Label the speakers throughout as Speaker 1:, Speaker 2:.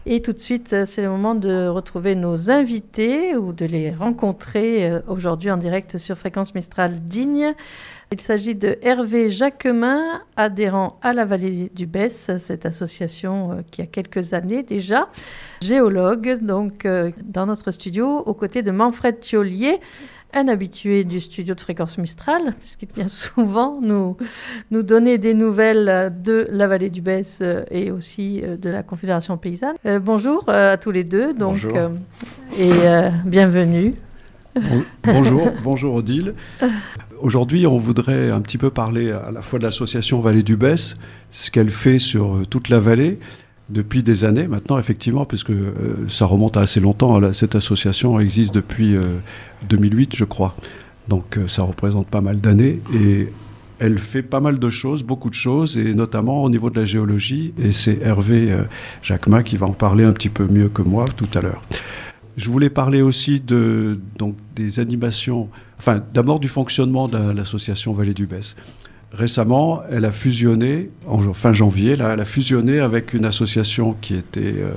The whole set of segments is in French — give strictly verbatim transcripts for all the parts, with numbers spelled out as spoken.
Speaker 1: Et tout de suite, c'est le moment de retrouver nos invités ou de les rencontrer aujourd'hui en direct sur Fréquence Mistral Digne. Il s'agit de Hervé Jacquemin, adhérent à la Vallée du Besse, cette association qui a quelques années déjà, géologue, donc dans notre studio, aux côtés de Manfred Thiollier, un habitué du studio de Fréquence Mistral, puisqu'il vient souvent nous, nous donner des nouvelles de la Vallée du Besse et aussi de la Confédération Paysanne. Euh, bonjour à tous les deux, donc,
Speaker 2: bonjour.
Speaker 1: Euh, et euh, bienvenue.
Speaker 2: Bon, bonjour, bonjour Odile. Aujourd'hui, on voudrait un petit peu parler à la fois de l'association Vallée du Besse, ce qu'elle fait sur toute la vallée, depuis des années maintenant, effectivement, puisque euh, ça remonte à assez longtemps. Là, cette association existe depuis euh, deux mille huit, je crois. Donc euh, ça représente pas mal d'années. Et elle fait pas mal de choses, beaucoup de choses, et notamment au niveau de la géologie. Et c'est Hervé euh, Jacquemin qui va en parler un petit peu mieux que moi tout à l'heure. Je voulais parler aussi de, donc, des animations, enfin d'abord du fonctionnement de l'association Vallée du Besse. Récemment, elle a fusionné, en fin janvier, là, elle a fusionné avec une association qui était euh,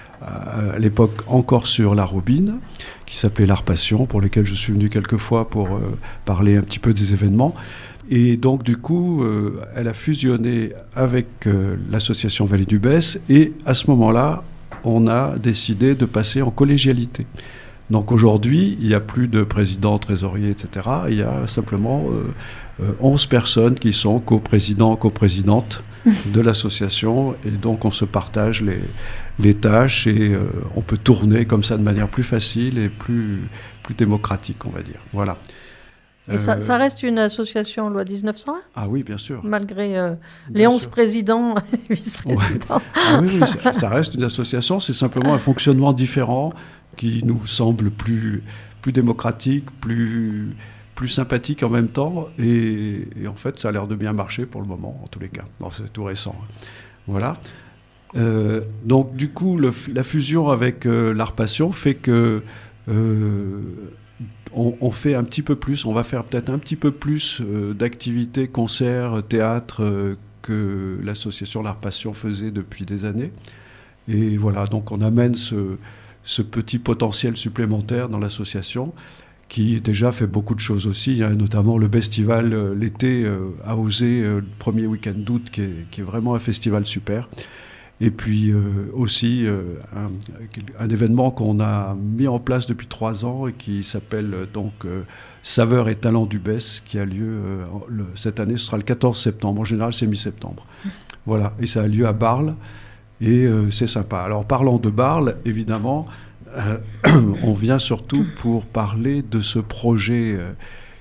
Speaker 2: à l'époque encore sur la Robine, qui s'appelait l'Arpation, pour lesquels je suis venu quelques fois pour euh, parler un petit peu des événements. Et donc, du coup, euh, elle a fusionné avec euh, l'association Vallée du Besse, et à ce moment-là, on a décidé de passer en collégialité. Donc aujourd'hui, il n'y a plus de président, trésorier, et cetera. Il y a simplement euh, euh, onze personnes qui sont coprésidents, coprésidentes de l'association. Et donc on se partage les, les tâches et euh, on peut tourner comme ça de manière plus facile et plus, plus démocratique, on va dire. Voilà.
Speaker 1: Et euh, ça, ça reste une association loi dix-neuf cent un ?
Speaker 2: Ah oui, bien sûr.
Speaker 1: Malgré euh, les onze présidents et vice-présidents.
Speaker 2: Ouais. Ah oui, oui, ça, ça reste une association. C'est simplement un fonctionnement différent qui nous semble plus, plus démocratique, plus, plus sympathique en même temps. Et, et en fait, ça a l'air de bien marcher pour le moment, en tous les cas. Bon, c'est tout récent. Voilà. Euh, donc, du coup, le, la fusion avec euh, l'Arpation fait que euh, on, on fait un petit peu plus, on va faire peut-être un petit peu plus euh, d'activités, concerts, théâtre, euh, que l'association l'Arpation faisait depuis des années. Et voilà, donc on amène ce... ce petit potentiel supplémentaire dans l'association, qui déjà fait beaucoup de choses aussi. Il y a notamment le Bestival euh, l'été euh, à Osée, euh, le premier week-end d'août, qui est, qui est vraiment un festival super. Et puis euh, aussi euh, un, un événement qu'on a mis en place depuis trois ans et qui s'appelle euh, donc euh, Saveurs et Talents du Besse, qui a lieu euh, le, cette année, ce sera le quatorze septembre. En général, c'est mi-septembre. Mmh. Voilà, et ça a lieu à Barles. Et euh, c'est sympa. Alors, parlant de Barles, évidemment, euh, on vient surtout pour parler de ce projet euh,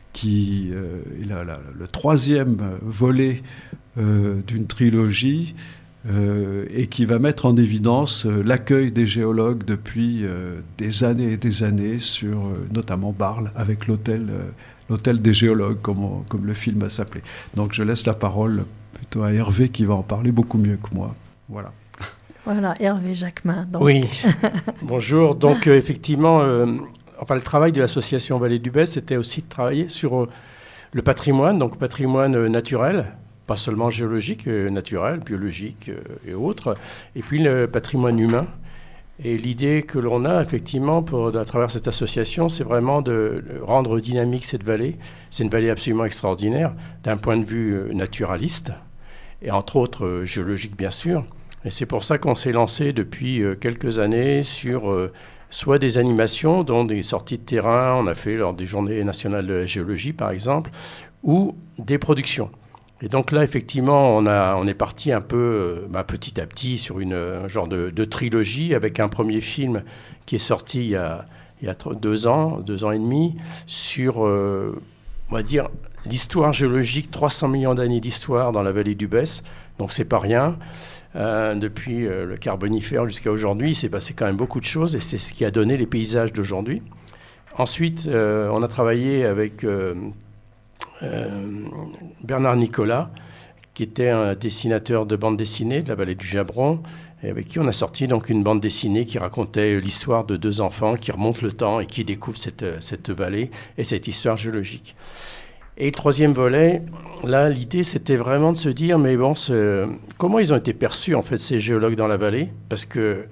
Speaker 2: qui euh, est la, la, le troisième volet euh, d'une trilogie euh, et qui va mettre en évidence euh, l'accueil des géologues depuis euh, des années et des années sur euh, notamment Barles, avec l'hôtel, euh, l'hôtel des géologues, comme, on, comme le film va s'appeler. Donc, je laisse la parole plutôt à Hervé qui va en parler beaucoup mieux que moi. Voilà.
Speaker 1: Voilà, Hervé Jacquemin. Donc.
Speaker 3: Oui, bonjour. Donc, euh, effectivement, euh, enfin, le travail de l'association Vallée du Besse, c'était aussi de travailler sur euh, le patrimoine, donc patrimoine euh, naturel, pas seulement géologique, euh, naturel, biologique euh, et autres, et puis le patrimoine humain. Et l'idée que l'on a, effectivement, pour, à travers cette association, c'est vraiment de rendre dynamique cette vallée. C'est une vallée absolument extraordinaire, d'un point de vue euh, naturaliste, et entre autres euh, géologique, bien sûr. Et c'est pour ça qu'on s'est lancé depuis euh, quelques années sur euh, soit des animations, dont des sorties de terrain, on a fait lors des Journées nationales de la géologie, par exemple, ou des productions. Et donc là, effectivement, on, a, on est parti un peu, euh, bah, petit à petit, sur une, un genre de, de trilogie, avec un premier film qui est sorti il y a, il y a deux ans, deux ans et demi, sur, euh, on va dire, l'histoire géologique, trois cents millions d'années d'histoire dans la vallée du Besse, donc c'est pas rien. Euh, depuis euh, le Carbonifère jusqu'à aujourd'hui, il s'est passé quand même beaucoup de choses et c'est ce qui a donné les paysages d'aujourd'hui. Ensuite, euh, on a travaillé avec euh, euh, Bernard Nicolas, qui était un dessinateur de bande dessinée de la vallée du Jabron, et avec qui on a sorti donc une bande dessinée qui racontait l'histoire de deux enfants qui remontent le temps et qui découvrent cette, cette vallée et cette histoire géologique. Et le troisième volet, là, l'idée, c'était vraiment de se dire, mais bon, comment ils ont été perçus, en fait, ces géologues dans la vallée ? Parce que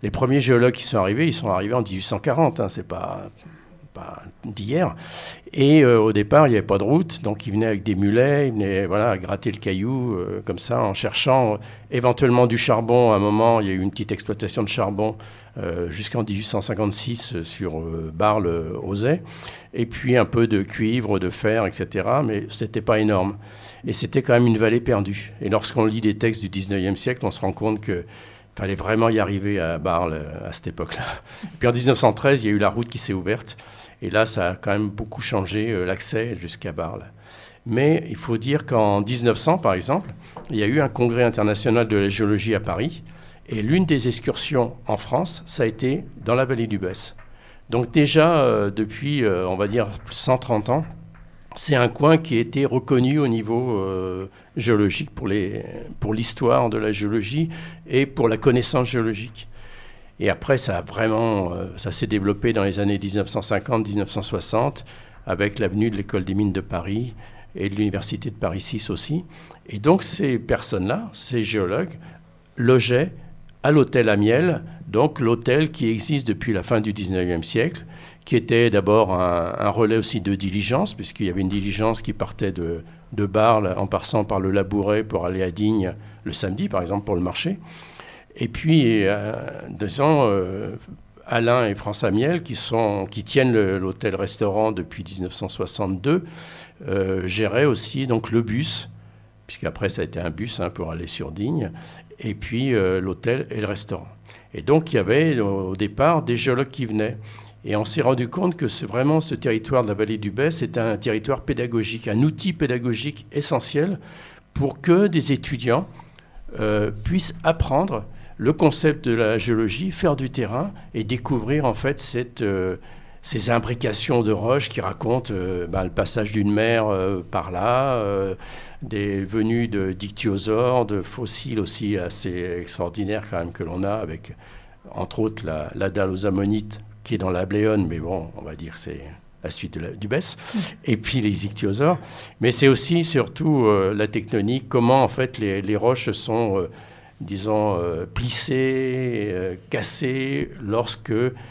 Speaker 3: Les premiers géologues qui sont arrivés, ils sont arrivés en mille huit cent quarante, hein, c'est pas, pas d'hier. Et euh, au départ, il n'y avait pas de route, donc ils venaient avec des mulets, ils venaient voilà, gratter le caillou, euh, comme ça, en cherchant euh, éventuellement du charbon. À un moment, il y a eu une petite exploitation de charbon euh, jusqu'en mille huit cent cinquante-six euh, sur euh, Barle-Auzay, et puis un peu de cuivre, de fer, et cetera. Mais ce n'était pas énorme. Et c'était quand même une vallée perdue. Et lorsqu'on lit des textes du dix-neuvième siècle, on se rend compte que il fallait vraiment y arriver à Barle à cette époque-là. Puis en mille neuf cent treize, il y a eu la route qui s'est ouverte. Et là, ça a quand même beaucoup changé euh, l'accès jusqu'à Barle. Mais il faut dire qu'en mille neuf cents, par exemple, il y a eu un congrès international de la géologie à Paris. Et l'une des excursions en France, ça a été dans la vallée du Besse. Donc déjà, euh, depuis, euh, on va dire, cent trente ans, c'est un coin qui a été reconnu au niveau euh, géologique pour, les, pour l'histoire de la géologie et pour la connaissance géologique. Et après, ça a vraiment, euh, ça s'est développé dans les années mille neuf cent cinquante, mille neuf cent soixante, avec l'avenue de l'École des mines de Paris et de l'Université de Paris six aussi. Et donc, ces personnes-là, ces géologues, logeaient à l'hôtel Amiel, donc l'hôtel qui existe depuis la fin du dix-neuvième siècle, qui était d'abord un, un relais aussi de diligence, puisqu'il y avait une diligence qui partait de, de Barle en passant par le Labouret pour aller à Digne le samedi, par exemple, pour le marché. Et puis, euh, disons, euh, Alain et France Amiel, qui, sont, qui tiennent le, l'hôtel-restaurant depuis mille neuf cent soixante-deux, euh, géraient aussi donc, le bus, puisqu'après ça a été un bus hein, pour aller sur Digne, et puis euh, l'hôtel et le restaurant. Et donc, il y avait au départ des géologues qui venaient. Et on s'est rendu compte que ce, vraiment ce territoire de la vallée du Besse c'était un territoire pédagogique, un outil pédagogique essentiel pour que des étudiants euh, puissent apprendre le concept de la géologie, faire du terrain et découvrir en fait cette, euh, ces imbrications de roches qui racontent euh, ben, le passage d'une mer euh, par là, euh, des venues de dictyosaures, de fossiles aussi assez extraordinaires quand même que l'on a avec entre autres la, la dalle aux ammonites qui est dans la Bléone, mais bon, on va dire c'est la suite de la, du Besse, et puis les ichthyosaures. Mais c'est aussi, surtout, euh, la tectonique, comment, en fait, les, les roches sont, euh, disons, euh, plissées, euh, cassées, lorsque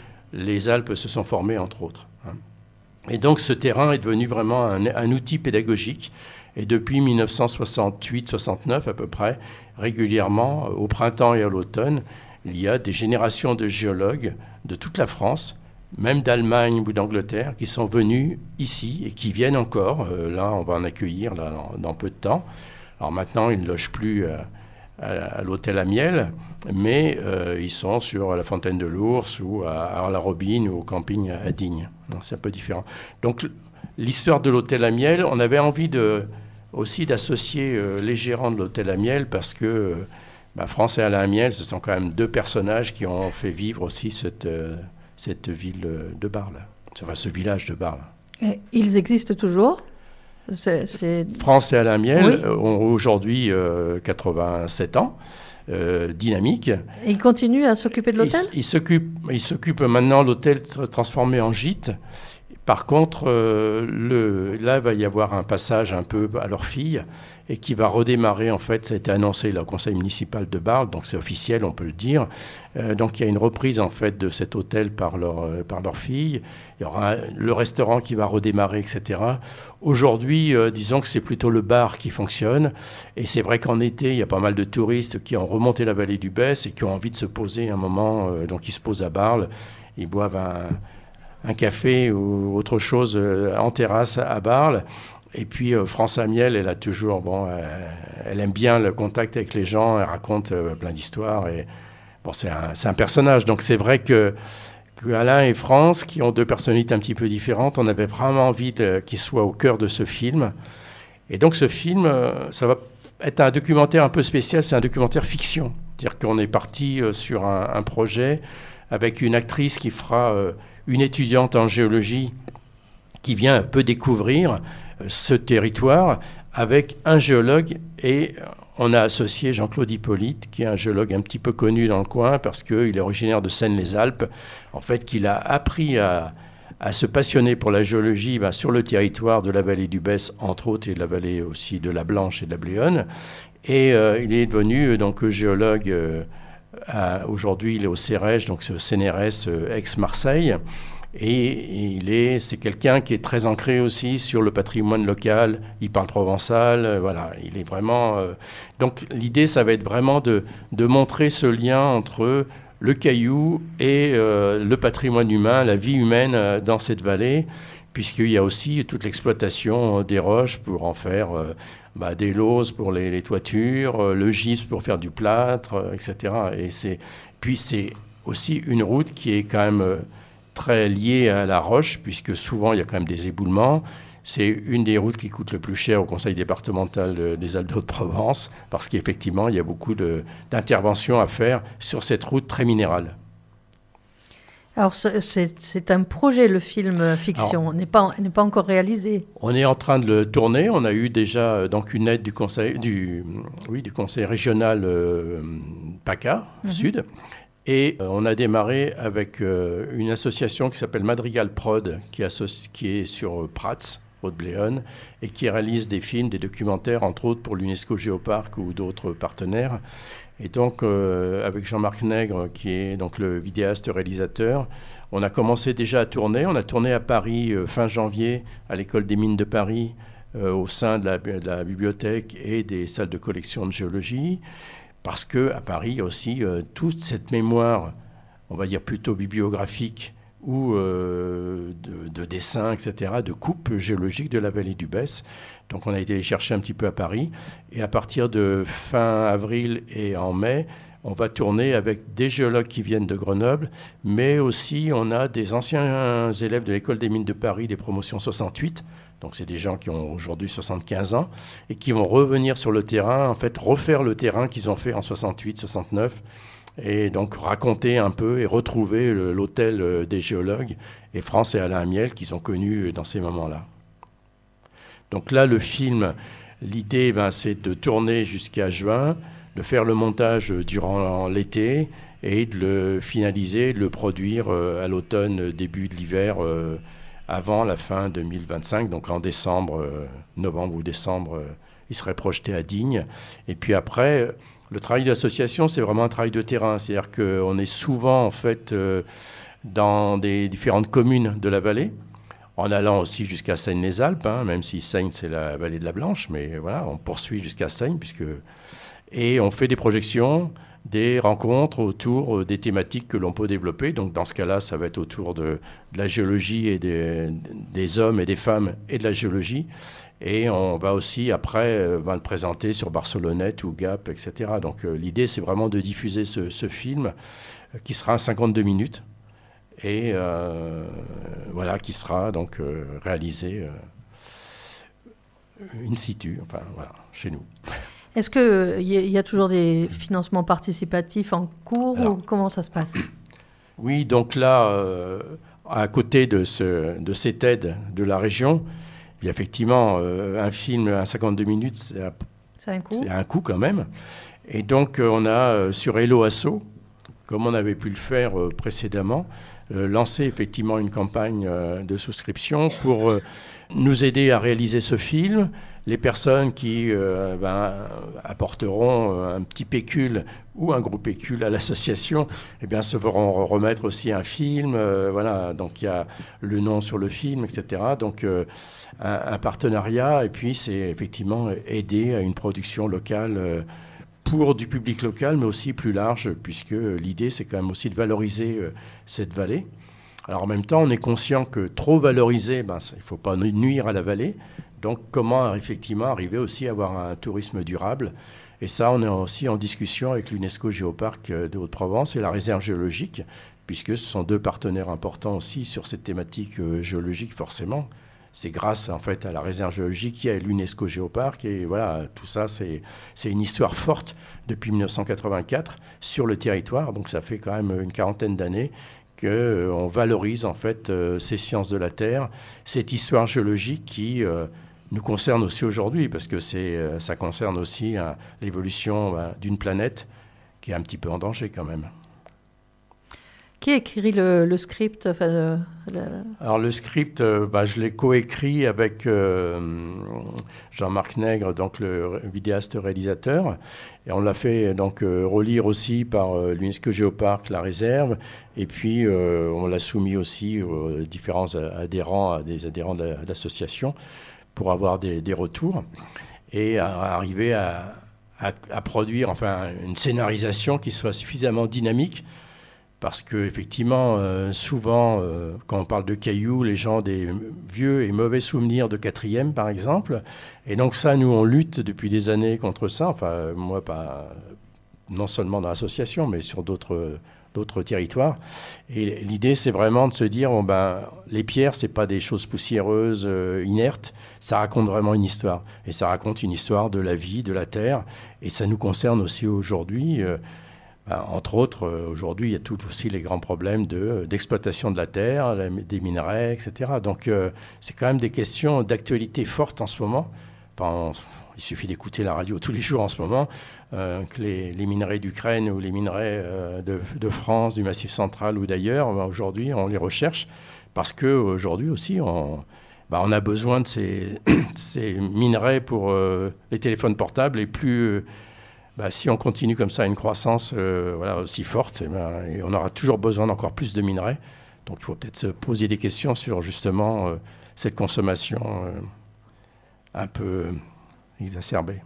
Speaker 3: les Alpes se sont formées, entre autres. Hein. Et donc, ce terrain est devenu vraiment un, un outil pédagogique. Et depuis mille neuf cent soixante-huit soixante-neuf, à peu près, régulièrement, au printemps et à l'automne, il y a des générations de géologues de toute la France, même d'Allemagne ou d'Angleterre, qui sont venus ici et qui viennent encore. Euh, là, on va en accueillir là, dans, dans peu de temps. Alors maintenant, ils ne logent plus euh, à, à l'hôtel Amiel, mais euh, ils sont sur la Fontaine de l'Ours ou à, à la Robine ou au camping à Digne. C'est un peu différent. Donc, l'histoire de l'hôtel Amiel, on avait envie de, aussi d'associer euh, les gérants de l'hôtel Amiel parce que euh, bah, France et Alain Amiel, ce sont quand même deux personnages qui ont fait vivre aussi cette, euh, cette ville de Barle, enfin ce village de Barle.
Speaker 1: Et ils existent toujours c'est, c'est...
Speaker 3: France et Alain Amiel
Speaker 1: oui.
Speaker 3: ont aujourd'hui euh, quatre-vingt-sept ans, euh, dynamiques.
Speaker 1: Et ils continuent à s'occuper de l'hôtel ?
Speaker 3: Ils, ils, s'occupent, ils s'occupent maintenant de l'hôtel transformé en gîte. Par contre, euh, le, là, il va y avoir un passage un peu à leur fille et qui va redémarrer, en fait, ça a été annoncé là, au conseil municipal de Barle, donc c'est officiel, on peut le dire. Euh, donc il y a une reprise, en fait, de cet hôtel par leur, euh, par leur fille. Il y aura le restaurant qui va redémarrer, et cetera. Aujourd'hui, euh, disons que c'est plutôt le bar qui fonctionne. Et c'est vrai qu'en été, il y a pas mal de touristes qui ont remonté la vallée du Besse et qui ont envie de se poser un moment. Euh, donc ils se posent à Barle, ils boivent un... un café ou autre chose euh, en terrasse à Barle. Et puis euh, France Amiel, elle a toujours, bon, euh, elle aime bien le contact avec les gens, elle raconte euh, plein d'histoires. Et bon, c'est un, c'est un personnage. Donc c'est vrai que, que Alain et France, qui ont deux personnalités un petit peu différentes, on avait vraiment envie de, qu'ils soient au cœur de ce film. Et donc ce film, euh, ça va être un documentaire un peu spécial, c'est un documentaire fiction. C'est-à-dire qu'on est parti euh, sur un, un projet avec une actrice qui fera... Euh, une étudiante en géologie qui vient un peu découvrir ce territoire avec un géologue et on a associé Jean-Claude Hippolyte qui est un géologue un petit peu connu dans le coin parce qu'il est originaire de Seine-les-Alpes, en fait qu'il a appris à, à se passionner pour la géologie ben, sur le territoire de la vallée du Besse entre autres et de la vallée aussi de la Blanche et de la Bléone et euh, il est devenu donc géologue euh, Aujourd'hui, il est au C E R E G, donc ce C N R S ex-Marseille. Et il est, c'est quelqu'un qui est très ancré aussi sur le patrimoine local. Il parle provençal, euh, voilà. Il est vraiment. Euh, donc l'idée, ça va être vraiment de, de montrer ce lien entre le caillou et euh, le patrimoine humain, la vie humaine euh, dans cette vallée, puisqu'il y a aussi toute l'exploitation des roches pour en faire euh, bah, des lauses pour les, les toitures, euh, le gypse pour faire du plâtre, euh, et cetera. Et c'est, puis c'est aussi une route qui est quand même euh, très liée à la roche, puisque souvent il y a quand même des éboulements. C'est une des routes qui coûte le plus cher au Conseil départemental de, des Alpes de Haute-Provence, parce qu'effectivement il y a beaucoup de, d'interventions à faire sur cette route très minérale.
Speaker 1: Alors, c'est, c'est un projet, le film fiction, Alors, n'est pas, n'est pas encore réalisé.
Speaker 3: On est en train de le tourner. On a eu déjà donc une aide du conseil, du, oui, du conseil régional euh, PACA, mm-hmm. Sud. Et euh, on a démarré avec euh, une association qui s'appelle Madrigal Prod, qui, associe, qui est sur Prats, Haute-Bléone, et qui réalise des films, des documentaires, entre autres pour l'UNESCO Géoparc ou d'autres partenaires. Et donc, euh, avec Jean-Marc Nègre, qui est donc le vidéaste réalisateur, on a commencé déjà à tourner. On a tourné à Paris euh, fin janvier, à l'École des Mines de Paris, euh, au sein de la, de la bibliothèque et des salles de collection de géologie, parce qu'à Paris, il y a aussi euh, toute cette mémoire, on va dire plutôt bibliographique, ou euh, de, de dessins, et cetera, de coupes géologiques de la vallée du Besse. Donc on a été les chercher un petit peu à Paris. Et à partir de fin avril et en mai, on va tourner avec des géologues qui viennent de Grenoble, mais aussi on a des anciens élèves de l'École des Mines de Paris, des promotions soixante-huit. Donc c'est des gens qui ont aujourd'hui soixante-quinze ans et qui vont revenir sur le terrain, en fait refaire le terrain qu'ils ont fait en soixante-huit, soixante-neuf. Et donc raconter un peu et retrouver le, l'hôtel des géologues et France et Alain Amiel qu'ils ont connus dans ces moments-là. Donc là, le film, l'idée, ben, c'est de tourner jusqu'à juin, de faire le montage durant l'été et de le finaliser, de le produire à l'automne, début de l'hiver, avant la fin deux mille vingt-cinq, donc en décembre, novembre ou décembre, il serait projeté à Digne. Et puis après... Le travail de l'association, c'est vraiment un travail de terrain. C'est-à-dire qu'on est souvent, en fait, euh, dans des différentes communes de la vallée, en allant aussi jusqu'à Seigne-les-Alpes, hein, même si Seigne, c'est la vallée de la Blanche, mais voilà, on poursuit jusqu'à Seigne, puisque... Et on fait des projections, des rencontres autour des thématiques que l'on peut développer. Donc, dans ce cas-là, ça va être autour de, de la géologie et des, des hommes et des femmes et de la géologie. Et on va aussi, après, euh, va le présenter sur Barcelonnette ou Gap, et cetera. Donc euh, l'idée, c'est vraiment de diffuser ce, ce film euh, qui sera à cinquante-deux minutes et euh, voilà, qui sera donc euh, réalisé euh, in situ, enfin, voilà, chez nous.
Speaker 1: Est-ce qu'il y, y a toujours des financements participatifs en cours Alors, ou comment ça se passe ?
Speaker 3: Oui, donc là, euh, à côté de, ce, de cette aide de la région, il y a effectivement euh, un film à cinquante-deux minutes, c'est, à,
Speaker 1: c'est un coût.
Speaker 3: C'est un coût quand même. Et donc euh, on a euh, sur Hello Asso, comme on avait pu le faire euh, précédemment, euh, lancé effectivement une campagne euh, de souscription pour euh, nous aider à réaliser ce film. Les personnes qui euh, ben, apporteront un petit pécule ou un gros pécule à l'association, eh bien, se feront remettre aussi un film. Euh, voilà, donc il y a le nom sur le film, et cetera. Donc euh, un, un partenariat, et puis c'est effectivement aider à une production locale euh, pour du public local, mais aussi plus large, puisque l'idée, c'est quand même aussi de valoriser euh, cette vallée. Alors en même temps, on est conscient que trop valoriser, ben, ça, il ne faut pas nuire à la vallée. Donc comment effectivement arriver aussi à avoir un tourisme durable. Et ça, on est aussi en discussion avec l'UNESCO Géoparc de Haute-Provence et la réserve géologique, puisque ce sont deux partenaires importants aussi sur cette thématique géologique forcément. C'est grâce en fait à la réserve géologique qu'il y a l'UNESCO Géoparc. Et voilà, tout ça, c'est, c'est une histoire forte depuis dix-neuf cent quatre-vingt-quatre sur le territoire. Donc ça fait quand même une quarantaine d'années qu'on euh, valorise en fait euh, ces sciences de la Terre, cette histoire géologique qui... Euh, nous concerne aussi aujourd'hui, parce que c'est, ça concerne aussi hein, l'évolution hein, d'une planète qui est un petit peu en danger quand même.
Speaker 1: Qui écrit le, le script enfin, le, le...
Speaker 3: Alors le script, euh, bah, je l'ai coécrit avec euh, Jean-Marc Nègre, donc le vidéaste réalisateur. Et on l'a fait donc euh, relire aussi par euh, l'UNESCO Géoparc, la réserve. Et puis euh, on l'a soumis aussi aux différents adhérents, à des adhérents de l'association pour avoir des, des retours. Et à, à arriver à, à, à produire enfin, une scénarisation qui soit suffisamment dynamique. Parce qu'effectivement, euh, souvent, euh, quand on parle de cailloux, les gens ont des vieux et mauvais souvenirs de quatrième, par exemple. Et donc ça, nous, on lutte depuis des années contre ça. Enfin, moi, pas, non seulement dans l'association, mais sur d'autres, d'autres territoires. Et l'idée, c'est vraiment de se dire, bon, ben, les pierres, ce n'est pas des choses poussiéreuses, euh, inertes. Ça raconte vraiment une histoire. Et ça raconte une histoire de la vie, de la terre. Et ça nous concerne aussi aujourd'hui. Euh, Entre autres, aujourd'hui, il y a tout aussi les grands problèmes de, d'exploitation de la terre, des minerais, et cetera. Donc, euh, c'est quand même des questions d'actualité forte en ce moment. Enfin, on, il suffit d'écouter la radio tous les jours en ce moment, euh, que les, les minerais d'Ukraine ou les minerais euh, de, de France, du Massif central ou d'ailleurs, ben, aujourd'hui, on les recherche parce qu'aujourd'hui aussi, on, ben, on a besoin de ces, ces minerais pour euh, les téléphones portables et plus... Euh, Bah, si on continue comme ça à une croissance euh, voilà, aussi forte, eh ben, et on aura toujours besoin d'encore plus de minerais. Donc il faut peut-être se poser des questions sur justement euh, cette consommation euh, un peu exacerbée.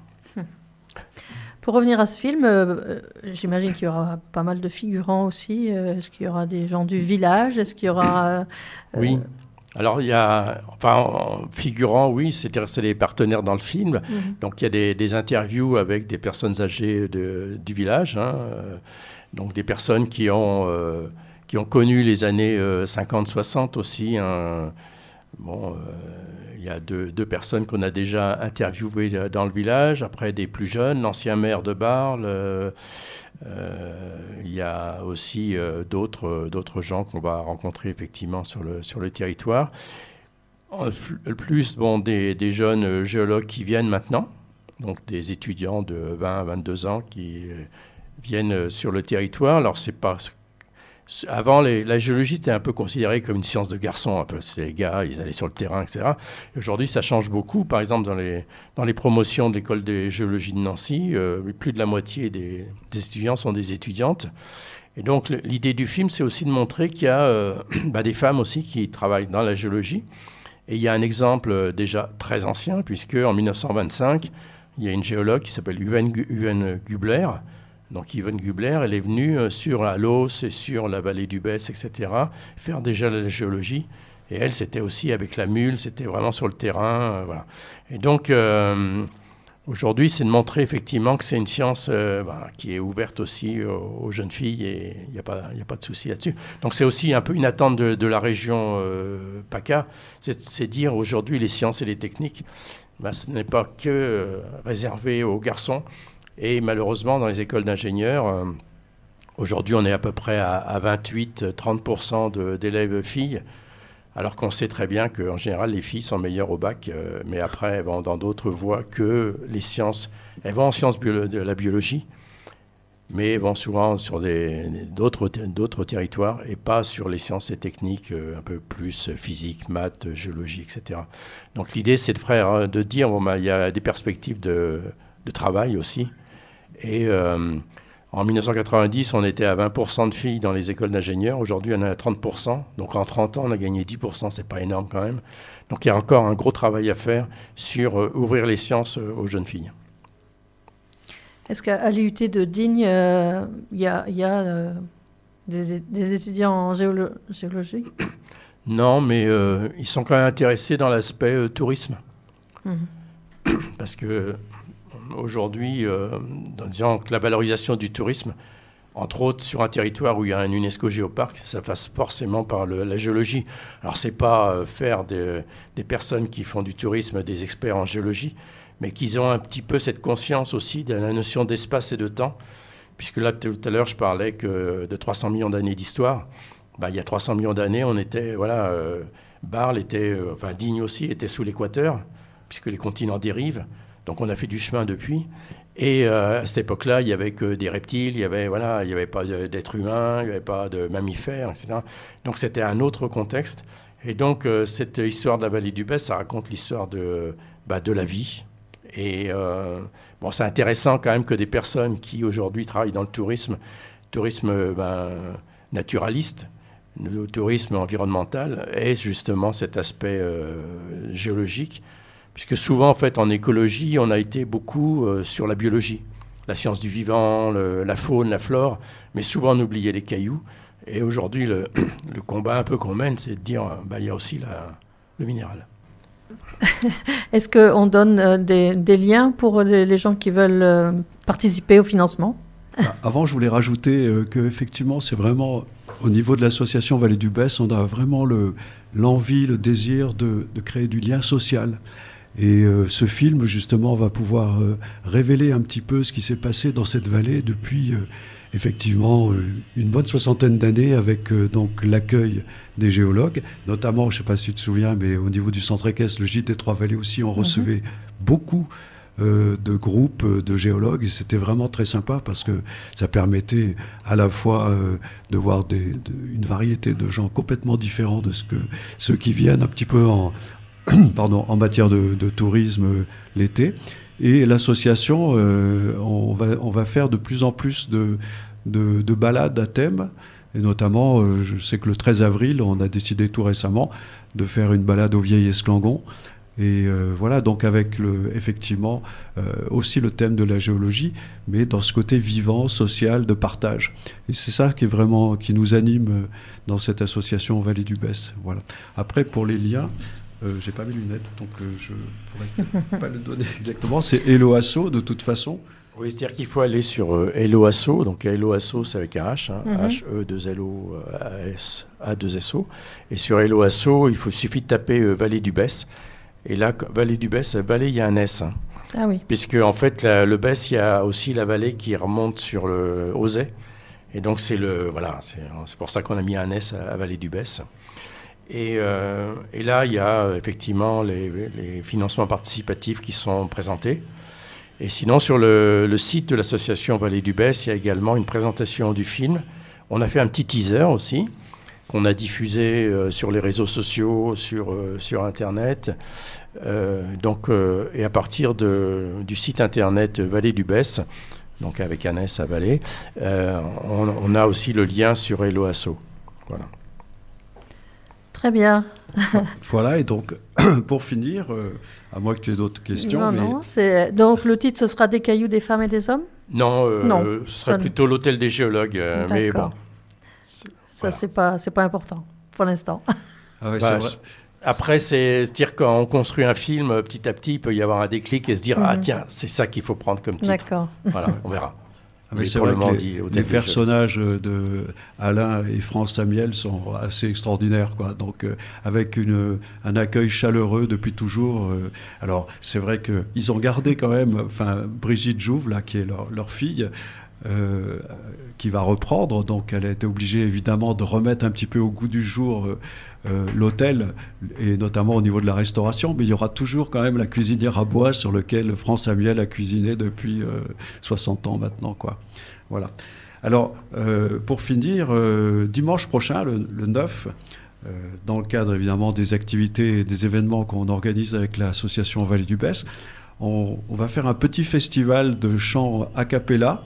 Speaker 1: Pour revenir à ce film, euh, j'imagine qu'il y aura pas mal de figurants aussi. Euh, est-ce qu'il y aura des gens du village? Est-ce qu'il y aura... Euh,
Speaker 3: oui. Alors, il y a, enfin, figurant, oui, c'est, c'est les partenaires dans le film. Mmh. Donc, il y a des, des interviews avec des personnes âgées de, du village, hein, euh, donc des personnes qui ont, euh, qui ont connu les années euh, cinquante soixante aussi. Hein. Bon, euh, il y a deux, deux personnes qu'on a déjà interviewées dans le village, après des plus jeunes, l'ancien maire de Barle. Euh, Euh, il y a aussi euh, d'autres, d'autres gens qu'on va rencontrer effectivement sur le, sur le territoire. Le plus bon, des, des jeunes géologues qui viennent maintenant, donc des étudiants de vingt à vingt-deux ans qui euh, viennent sur le territoire. Alors, c'est pas... Avant, les, la géologie était un peu considérée comme une science de garçons. Un peu. C'est les gars, ils allaient sur le terrain, et cetera. Et aujourd'hui, ça change beaucoup. Par exemple, dans les, dans les promotions de l'école de géologie de Nancy, euh, plus de la moitié des, des étudiants sont des étudiantes. Et donc, le, l'idée du film, c'est aussi de montrer qu'il y a euh, bah, des femmes aussi qui travaillent dans la géologie. Et il y a un exemple déjà très ancien, puisque en mille neuf cent vingt-cinq, il y a une géologue qui s'appelle Yvonne Gubler. Donc Yvonne Gubler, elle est venue sur la Lausse et sur la vallée du Besse, et cetera, faire déjà la géologie. Et elle, c'était aussi avec la mule, c'était vraiment sur le terrain. Euh, voilà. Et donc, euh, aujourd'hui, c'est de montrer effectivement que c'est une science euh, bah, qui est ouverte aussi aux, aux jeunes filles et il n'y a pas, y a pas de souci là-dessus. Donc, c'est aussi un peu une attente de, de la région euh, PACA, c'est, c'est dire aujourd'hui les sciences et les techniques, bah, ce n'est pas que euh, réservé aux garçons. Et malheureusement, dans les écoles d'ingénieurs, euh, aujourd'hui, on est à peu près à, à vingt-huit à trente pour cent de, d'élèves filles, alors qu'on sait très bien qu'en général, les filles sont meilleures au bac, euh, mais après, elles vont dans d'autres voies que les sciences. Elles vont en sciences bio- de la biologie, mais elles vont souvent sur des, d'autres, d'autres territoires et pas sur les sciences et techniques euh, un peu plus physique, maths, géologie, et cetera. Donc l'idée, c'est de, frère, de dire, bon, bah, il y a des perspectives de, de travail aussi. Et euh, en mille neuf cent quatre-vingt-dix, on était à vingt pour cent de filles dans les écoles d'ingénieurs. Aujourd'hui, on est à trente pour cent. Donc en trente ans, on a gagné dix pour cent. C'est pas énorme quand même. Donc il y a encore un gros travail à faire sur euh, ouvrir les sciences euh, aux jeunes filles.
Speaker 1: Est-ce qu'à l'I U T de Digne, il euh, y a, y a euh, des, des étudiants en géolo- géologie?
Speaker 3: Non, mais euh, ils sont quand même intéressés dans l'aspect euh, tourisme. Mmh. Parce que aujourd'hui, euh, disons que la valorisation du tourisme, entre autres sur un territoire où il y a un UNESCO Géoparc, ça passe forcément par le, la géologie. Alors, ce n'est pas euh, faire des, des personnes qui font du tourisme des experts en géologie, mais qu'ils ont un petit peu cette conscience aussi de la notion d'espace et de temps. Puisque là, tout à l'heure, je parlais que de trois cents millions d'années d'histoire. Bah, il y a trois cents millions d'années, on était, voilà, euh, Barle était, euh, enfin Digne aussi, était sous l'équateur, puisque les continents dérivent. Donc on a fait du chemin depuis. Et euh, à cette époque-là, il n'y avait que des reptiles, il n'y avait, voilà, il y avait pas d'êtres humains, il n'y avait pas de mammifères, et cetera. Donc c'était un autre contexte. Et donc euh, cette histoire de la vallée du Besse, ça raconte l'histoire de, bah, de la vie. Et euh, bon, c'est intéressant quand même que des personnes qui aujourd'hui travaillent dans le tourisme, tourisme ben, naturaliste, le tourisme environnemental, aient justement cet aspect euh, géologique. Puisque souvent, en fait, en écologie, on a été beaucoup euh, sur la biologie, la science du vivant, le, la faune, la flore, mais souvent on oubliait les cailloux. Et aujourd'hui, le, le combat un peu qu'on mène, c'est de dire, bah, il y a aussi la, le minéral.
Speaker 1: Est-ce qu'on donne euh, des, des liens pour les, les gens qui veulent euh, participer au financement ?
Speaker 2: Avant, je voulais rajouter euh, qu'effectivement, c'est vraiment, au niveau de l'association Vallée du Besse, on a vraiment le, l'envie, le désir de, de créer du lien social. Et euh, ce film, justement, va pouvoir euh, révéler un petit peu ce qui s'est passé dans cette vallée depuis, euh, effectivement, euh, une bonne soixantaine d'années avec euh, donc l'accueil des géologues. Notamment, je ne sais pas si tu te souviens, mais au niveau du centre équestre, le Gîte des Trois Vallées aussi, on recevait mmh. beaucoup euh, de groupes de géologues. Et c'était vraiment très sympa parce que ça permettait à la fois euh, de voir des, de, une variété de gens complètement différents de ce que, ceux qui viennent un petit peu en... Pardon, en matière de, de tourisme euh, l'été. Et l'association, euh, on, va, on va faire de plus en plus de, de, de balades à thème. Et notamment, euh, je sais que le treize avril, on a décidé tout récemment de faire une balade au Vieil Esclangon. Et euh, voilà, donc avec le, effectivement euh, aussi le thème de la géologie, mais dans ce côté vivant, social, de partage. Et c'est ça qui est vraiment, qui nous anime dans cette association Vallée du Besse. Voilà. Après, pour les liens... Euh, j'ai pas mes lunettes, donc euh, je pourrais pas le donner exactement. C'est Hello Asso, de toute façon.
Speaker 3: Oui, c'est-à-dire qu'il faut aller sur euh, Hello Asso. Donc Hello Asso, c'est avec un H, hein, mm-hmm. H E deux L O A deux S O. Et sur Hello Asso, il faut, suffit de taper euh, Vallée du Besse. Et là, Vallée du Besse, Vallée, il y a un S. Hein.
Speaker 1: Ah oui.
Speaker 3: Puisque en fait, la, le Besse, il y a aussi la vallée qui remonte sur le Auzet. Et donc c'est le, voilà, c'est, c'est pour ça qu'on a mis un S à, à Vallée du Besse. Et, euh, et là, il y a effectivement les, les financements participatifs qui sont présentés. Et sinon, sur le, le site de l'association Vallée du Besse, il y a également une présentation du film. On a fait un petit teaser aussi, qu'on a diffusé euh, sur les réseaux sociaux, sur, euh, sur Internet. Euh, donc, euh, et à partir de, du site Internet Vallée du Besse, donc avec un S à Vallée, euh, on, on a aussi le lien sur Hello Asso. Voilà.
Speaker 1: Très bien.
Speaker 2: Voilà, et donc, pour finir, euh, à moins que tu aies d'autres questions.
Speaker 1: Non,
Speaker 2: mais...
Speaker 1: non, c'est... Donc le titre, ce sera Des cailloux, des femmes et des hommes ?
Speaker 3: Non, euh,
Speaker 1: non,
Speaker 3: ce serait ça... plutôt l'hôtel des géologues. Euh, mais bon.
Speaker 1: Ça, voilà. c'est pas, c'est pas important, pour l'instant.
Speaker 2: Ah ouais,
Speaker 3: bah,
Speaker 2: c'est vrai.
Speaker 3: Après, c'est dire quand on construit un film, petit à petit, il peut y avoir un déclic et se dire, mm-hmm. ah tiens, c'est ça qu'il faut prendre comme titre.
Speaker 1: D'accord.
Speaker 3: Voilà, on verra.
Speaker 2: Ah, mais c'est vrai que les, dit, les personnages de Alain et France Samiel sont assez extraordinaires, quoi. Donc, euh, avec une, un accueil chaleureux depuis toujours. Euh, alors, c'est vrai qu'ils ont gardé quand même, enfin, Brigitte Jouve, là, qui est leur, leur fille, euh, qui va reprendre. Donc, elle a été obligée, évidemment, de remettre un petit peu au goût du jour euh, euh, l'hôtel, et notamment au niveau de la restauration. Mais il y aura toujours quand même la cuisinière à bois sur laquelle France Samiel a cuisiné depuis euh, soixante ans maintenant, quoi. Voilà. Alors, euh, pour finir, euh, dimanche prochain, le, le neuf, euh, dans le cadre évidemment des activités et des événements qu'on organise avec l'association Vallée du Besse, on, on va faire un petit festival de chant a cappella.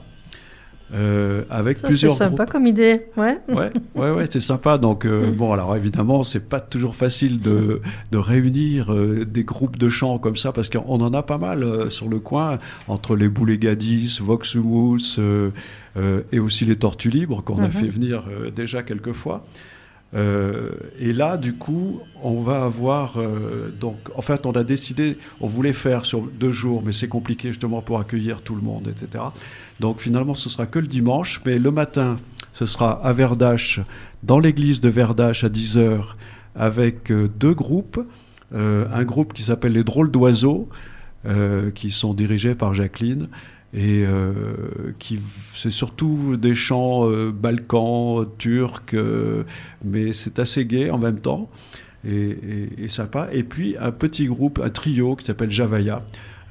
Speaker 2: Euh, avec
Speaker 1: ça,
Speaker 2: plusieurs
Speaker 1: c'est sympa
Speaker 2: groupes.
Speaker 1: Comme idée, ouais.
Speaker 2: Ouais, ouais, ouais, c'est sympa. Donc euh, bon, alors évidemment, c'est pas toujours facile de, de réunir euh, des groupes de chant comme ça, parce qu'on en a pas mal euh, sur le coin, entre les Boulets Gadis, Vox Humus euh, euh, et aussi les Tortues Libres qu'on mm-hmm. a fait venir euh, déjà quelques fois. Euh, et là, du coup, on va avoir... Euh, donc, en fait, on a décidé, on voulait faire sur deux jours, mais c'est compliqué justement pour accueillir tout le monde, et cetera. Donc, finalement, ce sera que le dimanche, mais le matin, ce sera à Verdache, dans l'église de Verdache à dix heures, avec euh, deux groupes. Euh, un groupe qui s'appelle les Drôles d'Oiseaux, euh, qui sont dirigés par Jacqueline, et euh, qui c'est surtout des chants euh, balkans, turcs, euh, mais c'est assez gai en même temps et, et, et sympa. Et puis un petit groupe, un trio qui s'appelle Javaya,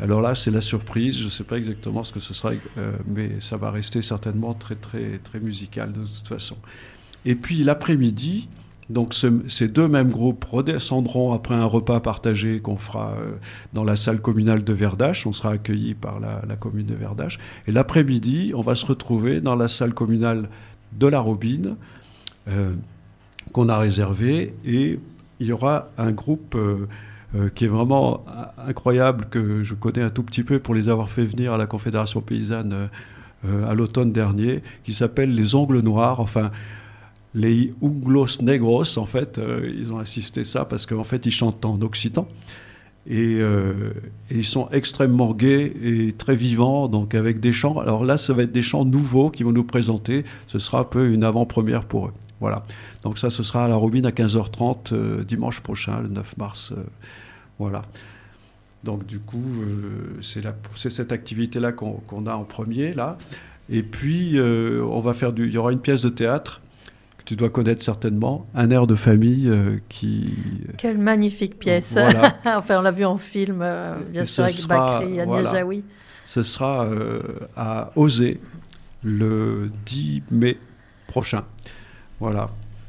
Speaker 2: Alors là, c'est la surprise. Je ne sais pas exactement ce que ce sera, euh, mais ça va rester certainement très, très, très musical de toute façon. Et puis l'après-midi, donc ce, ces deux mêmes groupes redescendront après un repas partagé qu'on fera euh, dans la salle communale de Verdache. On sera accueillis par la, la commune de Verdache. Et l'après-midi, on va se retrouver dans la salle communale de la Robine, euh, qu'on a réservée, et il y aura un groupe euh, euh, qui est vraiment incroyable, que je connais un tout petit peu pour les avoir fait venir à la Confédération paysanne euh, euh, à l'automne dernier, qui s'appelle les Ongles Noirs, enfin les Unglos Negros, en fait, euh, ils ont insisté ça parce qu'en fait ils chantent en occitan. Et, euh, et ils sont extrêmement gais et très vivants, donc avec des chants. Alors là, ça va être des chants nouveaux qu'ils vont nous présenter. Ce sera un peu une avant-première pour eux. Voilà. Donc ça, ce sera à la Robine à quinze heures trente euh, dimanche prochain, le neuf mars. Euh, voilà. Donc du coup, euh, c'est, la, c'est cette activité-là qu'on, qu'on a en premier, là. Et puis, euh, on va faire du, il y aura une pièce de théâtre que tu dois connaître certainement, un air de famille euh, qui...
Speaker 1: Quelle magnifique pièce.
Speaker 2: Voilà.
Speaker 1: Enfin, on l'a vu en film, euh, bien
Speaker 2: Et
Speaker 1: sûr, avec
Speaker 2: sera,
Speaker 1: Bakri, Agnès
Speaker 2: voilà.
Speaker 1: Jaoui.
Speaker 2: Ce sera euh, à Osée le dix mai prochain. Voilà.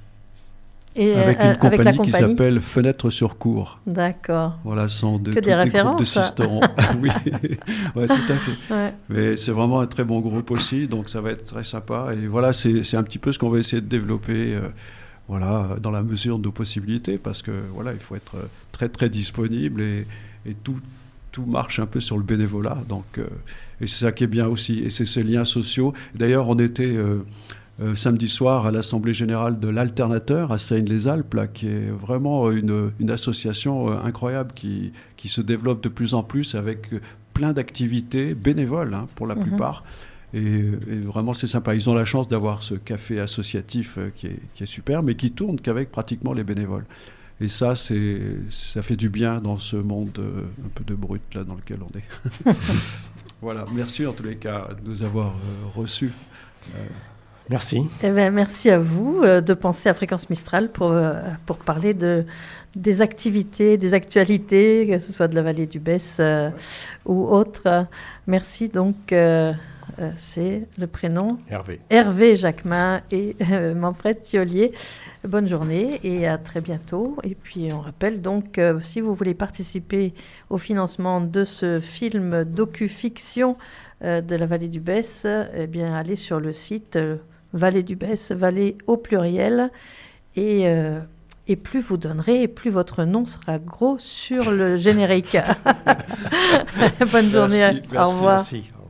Speaker 1: Et
Speaker 2: avec
Speaker 1: euh,
Speaker 2: une compagnie,
Speaker 1: avec la
Speaker 2: qui
Speaker 1: compagnie
Speaker 2: s'appelle Fenêtre sur cour.
Speaker 1: D'accord.
Speaker 2: Voilà, ce sont de,
Speaker 1: que des références.
Speaker 2: De sisterons. Oui, ouais, tout à fait.
Speaker 1: Ouais.
Speaker 2: Mais c'est vraiment un très bon groupe aussi, donc ça va être très sympa. Et voilà, c'est, c'est un petit peu ce qu'on va essayer de développer, euh, voilà, dans la mesure de nos possibilités, parce que voilà, il faut être très très disponible et, et tout, tout marche un peu sur le bénévolat. Donc, euh, et c'est ça qui est bien aussi. Et c'est ces liens sociaux. D'ailleurs, on était euh, Euh, samedi soir à l'Assemblée Générale de l'Alternateur à Seine-les-Alpes, là, qui est vraiment une, une association euh, incroyable qui, qui se développe de plus en plus avec plein d'activités bénévoles, hein, pour la mm-hmm. plupart. Et, et vraiment, c'est sympa. Ils ont la chance d'avoir ce café associatif euh, qui, est, qui est super, mais qui tourne qu'avec pratiquement les bénévoles. Et ça, c'est, ça fait du bien dans ce monde euh, un peu de brut là, dans lequel on est. Voilà. Merci en tous les cas de nous avoir euh, reçus. Euh,
Speaker 3: Merci.
Speaker 1: Eh bien, merci à vous euh, de penser à Fréquence Mistral pour, euh, pour parler de, des activités, des actualités, que ce soit de la vallée du Besse euh, ouais. ou autre. Merci. Donc, euh, euh, c'est le prénom
Speaker 3: Hervé.
Speaker 1: Hervé Jacquemin et euh, Manfred Thiollier. Bonne journée et à très bientôt. Et puis, on rappelle donc, euh, si vous voulez participer au financement de ce film docu-fiction euh, de la vallée du Besse, eh bien, allez sur le site euh, Vallée du Besse, vallée au pluriel, et, euh, et plus vous donnerez, et plus votre nom sera gros sur le générique. Bonne journée,
Speaker 3: merci,
Speaker 1: au revoir.
Speaker 3: Merci, merci.